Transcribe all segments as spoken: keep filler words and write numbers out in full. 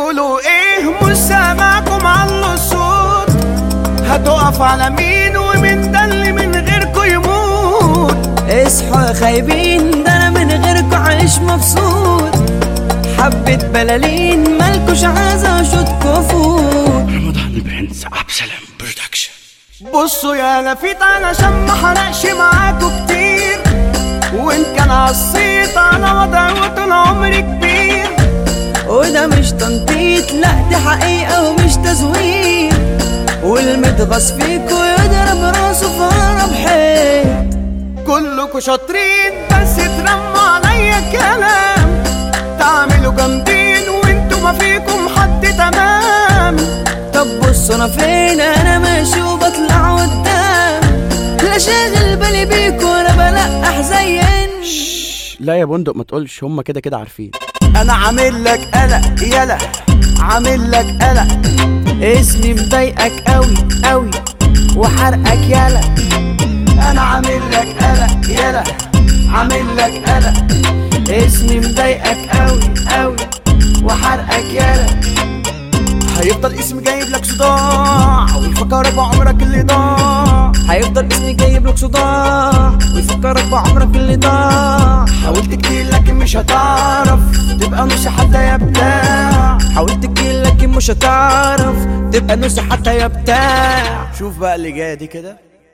بتقولوا ايه مش سامعكم علوا الصوت؟ هتقف على مين ومين ده اللي من غيركوا يموت؟ اصحوا يا خايبين، ده انا من غيركوا عايش مبسوط. حبة بلالين مالكوش عايزة اشوطكوا فوت. رمضان برنس عبد السلام برودكشن. بصوا يا لفيت علشان ما حرقش معاكوا كتير، وان كان عالصيت على وضع وطول عمري كبير. وده مش تنطيط، لا دي حقيقة ومش تزوير. والمتغص فيكوا يضرب راسه في أقرب حيط. كلكوا شاطرين بس ترموا عليا كلام، تعملوا جامدين وانتوا ما فيكم حد تمام. طب بصوا انا فين، انا ماشي وبطلع قدام. لا شاغل بالي بيكوا انا بلقح زي لا يا بندق ما تقولش، هما كده كده عارفين. انا عامل لك قلق يلا، عامل لك قلق. اسمي مضايقك قوي قوي وحرقك يلا. انا عامل لك قلق يلا، عامل لك قلق. اسمي مضايقك قوي قوي وحرقك يلا. هيفضل اسمي جايب لك صداع ويفكرك بعمرك اللي ضاع. هيفضل اسمي جايب لك صداع ويفكرك بعمرك اللي ضاع. حاولت كتير لكن مش هتعرف تبقى نص حتى يا بتاع. حاولت كتير لكن مش هتعرف تبقى نص حتى يا بتاع. شوف بقى اللي جايه دي كده.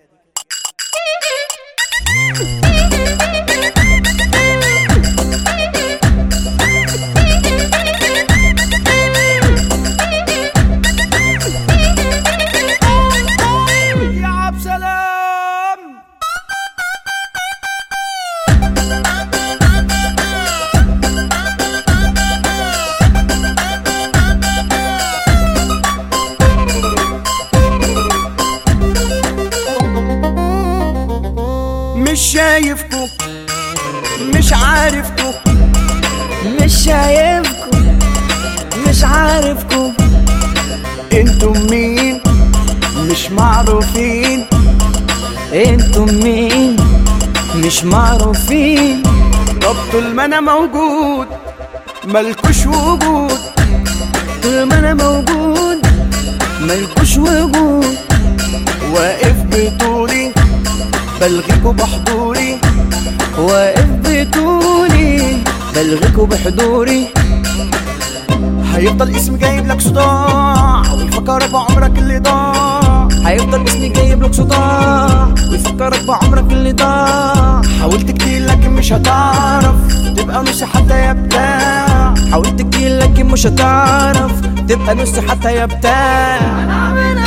مش شايفكو مش عارفكو، مش شايفكو مش عارفكو. انتم مين مش معروفين، انتم مين مش معروفين. طب طول ما انا موجود ملكوش وجود. طول ما انا موجود ملكوش وجود. واقف بطولي بلغيكوا بحضوري. واقف بطولي بلغيكوا بحضوري. هيفضل اسمي جايب لك صداع ويفكرك بعمرك اللي ضاع. هيفضل اسمي جايب لك صداع ويفكرك بعمرك اللي ضاع. حاولت كتير لكن مش هتعرف تبقى نص حتى يا بتاع. حاولت كتير لكن مش هتعرف تبقى نص حتى يا بتاع.